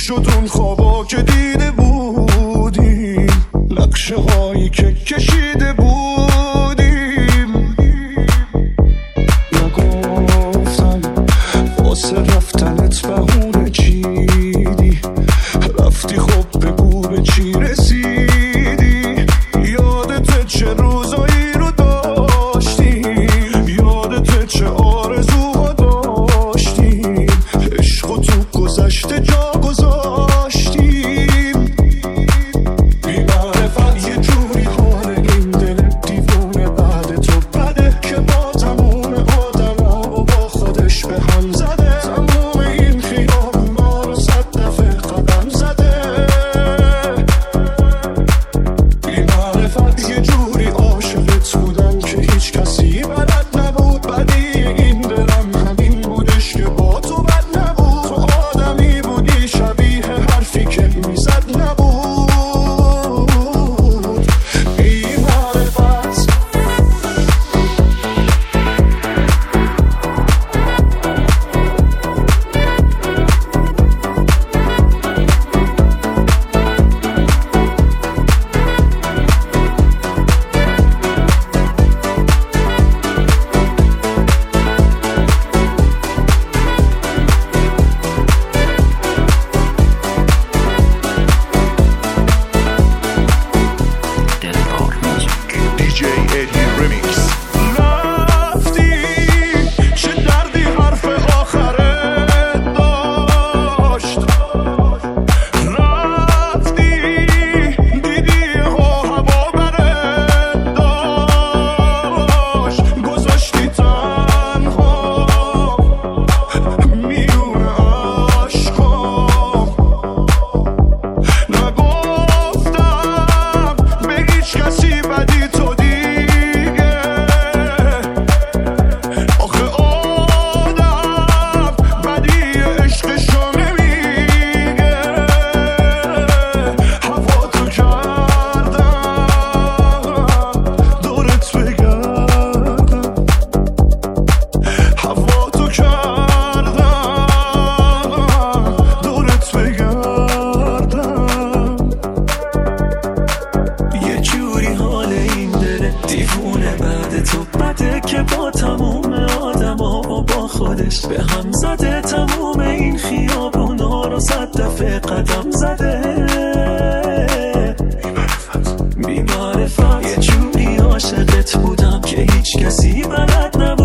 شد اون خوابا که دیده بودیم، نقشه هایی که کشیده بودیم. نگفتم واسه رفتنت بهونه چیدی، رفتی خب بگو به چی رسیدی. یادت چه روزایی رو داشتیم، یادت چه آرزوها داشتیم، عشق و تو گذشته جا گذاشتیم. بی‌معرفت یه جوری حال این دل دیوونه بعد تو بده که با تموم آدما و با خودش به هم زده. تموم این خیابونا رو 100 دفعه قدم زده. بی‌معرفت یه جوری عاشقت بودم که هیچ کسی بلد نبود. بدی این دلم همین بودش که با تو بد نبود. تو آدمی بودی شبیه حرفی که میزد نبود. بی‌معرفت DJ Eddie Remix. رفتی چه دردی حرف آخرت داشت. رفتی دیدی هوا برت داشت. گذاشتی تنها میون عشقام. نگفتم به هیچ کسی بدی تو دیگه. آخه آدم بدی عشقشو نمیگه. هوا تو کردم دورت بگردم. هوا تو کردم دورت بگردم. یه جوری حال این دل دیوونه بعد تو بده که با تموم آدما و با خودش به هم زده. تموم این خیابونا رو 100 دفعه قدم زده. بی‌معرفت یه جوری عاشقت بودم که هیچ کسی بلد نبود.